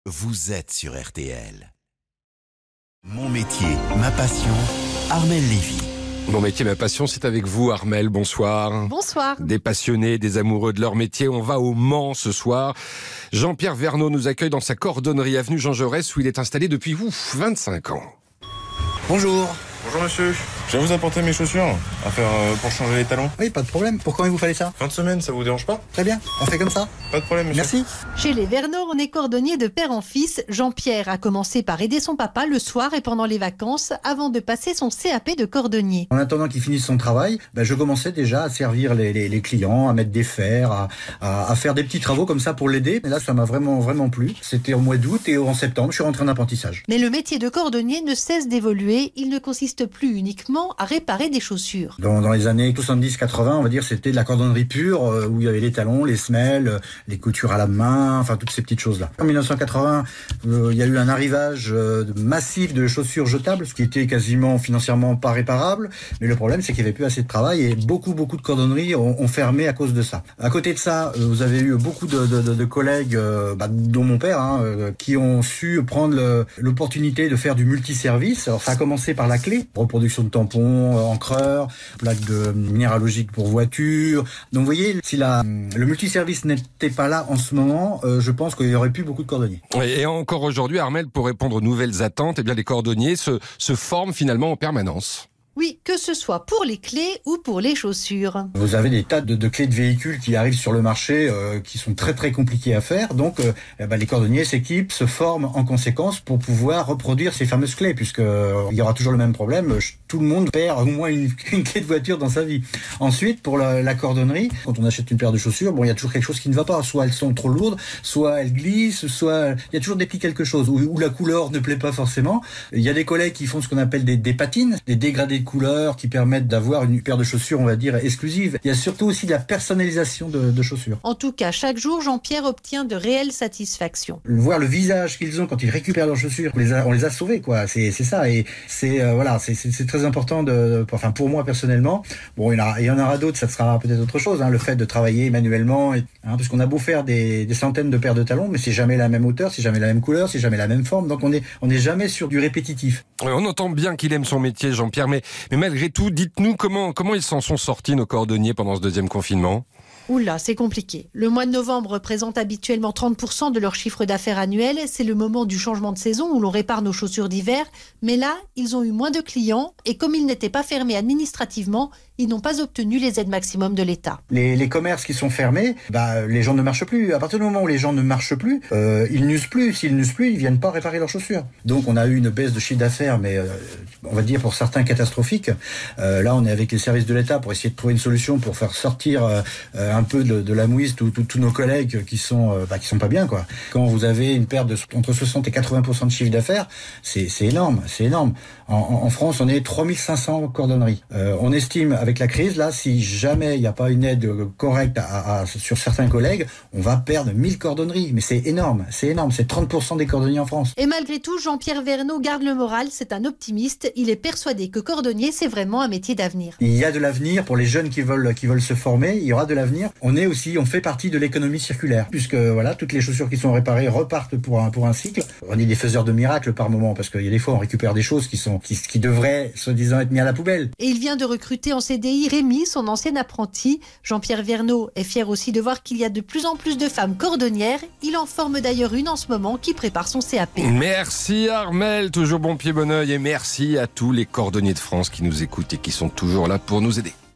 vous êtes sur RTL. Mon métier, ma passion, Armelle Lévy. Mon métier, ma passion, c'est avec vous, Armelle. Bonsoir. Bonsoir. Des passionnés, des amoureux de leur métier. On va au Mans ce soir. Jean-Pierre Verneau nous accueille dans sa cordonnerie avenue Jean Jaurès où il est installé depuis 25 ans. Bonjour. Bonjour monsieur, je vais vous apporter mes chaussures à faire pour changer les talons. Oui, pas de problème. Pourquoi il vous fallait ça? Fin de semaine, ça vous dérange pas? Très bien, on fait comme ça. Pas de problème monsieur. Merci. Chez les Verneau, on est cordonnier de père en fils. Jean-Pierre a commencé par aider son papa le soir et pendant les vacances avant de passer son CAP de cordonnier. En attendant qu'il finisse son travail, je commençais déjà à servir les clients, à mettre des fers, à faire des petits travaux comme ça pour l'aider. Et là, ça m'a vraiment plu. C'était au mois d'août et en septembre, je suis rentré en apprentissage. Mais le métier de cordonnier ne cesse d'évoluer. Il ne consiste plus uniquement à réparer des chaussures. Dans les années 70-80, on va dire, c'était de la cordonnerie pure, où il y avait les talons, les semelles, les coutures à la main, enfin toutes ces petites choses-là. En 1980, il y a eu un arrivage massif de chaussures jetables, ce qui était quasiment financièrement pas réparable. Mais le problème, c'est qu'il n'y avait plus assez de travail et beaucoup de cordonneries ont fermé à cause de ça. À côté de ça, vous avez eu beaucoup de collègues, dont mon père, qui ont su prendre l'opportunité de faire du multiservice. Alors ça a commencé par la clé, reproduction de tampons, encreurs, plaques de minéralogiques pour voitures. Donc vous voyez, si le multiservice n'était pas là en ce moment, je pense qu'il y aurait plus beaucoup de cordonniers. Et encore aujourd'hui, Armelle, pour répondre aux nouvelles attentes, les cordonniers se forment finalement en permanence. Oui, que ce soit pour les clés ou pour les chaussures. Vous avez des tas de clés de véhicules qui arrivent sur le marché qui sont très compliquées à faire. Donc les cordonniers s'équipent, se forment en conséquence pour pouvoir reproduire ces fameuses clés, puisque il y aura toujours le même problème. Tout le monde perd au moins une clé de voiture dans sa vie. Ensuite, pour la cordonnerie, quand on achète une paire de chaussures, il y a toujours quelque chose qui ne va pas. Soit elles sont trop lourdes, soit elles glissent, soit il y a toujours des petits quelque chose, ou la couleur ne plaît pas forcément. Il y a des collègues qui font ce qu'on appelle des patines, des dégradés de couleurs qui permettent d'avoir une paire de chaussures, on va dire, exclusive. Il y a surtout aussi de la personnalisation de chaussures. En tout cas, chaque jour, Jean-Pierre obtient de réelles satisfactions. Voir le visage qu'ils ont quand ils récupèrent leurs chaussures, on les a sauvés, quoi. C'est ça. Et c'est très important pour moi personnellement. Bon, il y en aura d'autres, ça sera peut-être autre chose, le fait de travailler manuellement, parce qu'on a beau faire des centaines de paires de talons, mais c'est jamais la même hauteur, c'est jamais la même couleur, c'est jamais la même forme. Donc on est jamais sur du répétitif. On entend bien qu'il aime son métier, Jean-Pierre, mais malgré tout, dites-nous comment ils s'en sont sortis, nos cordonniers, pendant ce deuxième confinement. Oula, c'est compliqué. Le mois de novembre représente habituellement 30% de leur chiffre d'affaires annuel. C'est le moment du changement de saison où l'on répare nos chaussures d'hiver. Mais là, ils ont eu moins de clients et comme ils n'étaient pas fermés administrativement, ils n'ont pas obtenu les aides maximum de l'État. Les commerces qui sont fermés, les gens ne marchent plus. À partir du moment où les gens ne marchent plus, ils n'usent plus. S'ils n'usent plus, ils viennent pas réparer leurs chaussures. Donc on a eu une baisse de chiffre d'affaires, mais on va dire pour certains catastrophique. Là, on est avec les services de l'État pour essayer de trouver une solution pour faire sortir un peu de la mouise tous nos collègues qui sont pas bien, quoi. Quand vous avez une perte entre 60 et 80% de chiffre d'affaires, c'est énorme. En France, on est 3500 cordonneries. On estime avec la crise, là, si jamais il n'y a pas une aide correcte sur certains collègues, on va perdre 1000 cordonneries. Mais c'est énorme, c'est 30% des cordonniers en France. Et malgré tout, Jean-Pierre Verneau garde le moral, c'est un optimiste. Il est persuadé que cordonnier, c'est vraiment un métier d'avenir. Il y a de l'avenir pour les jeunes qui veulent se former, il y aura de l'avenir. On fait partie de l'économie circulaire, puisque toutes les chaussures qui sont réparées repartent pour un cycle. On est des faiseurs de miracles par moment, parce qu'il y a des fois on récupère des choses qui devraient, soi-disant, être mis à la poubelle. Et il vient de recruter en CDI Rémi, son ancien apprenti. Jean-Pierre Verneau est fier aussi de voir qu'il y a de plus en plus de femmes cordonnières. Il en forme d'ailleurs une en ce moment qui prépare son CAP. Merci Armelle, toujours bon pied bon oeil, et merci à tous les cordonniers de France qui nous écoutent et qui sont toujours là pour nous aider.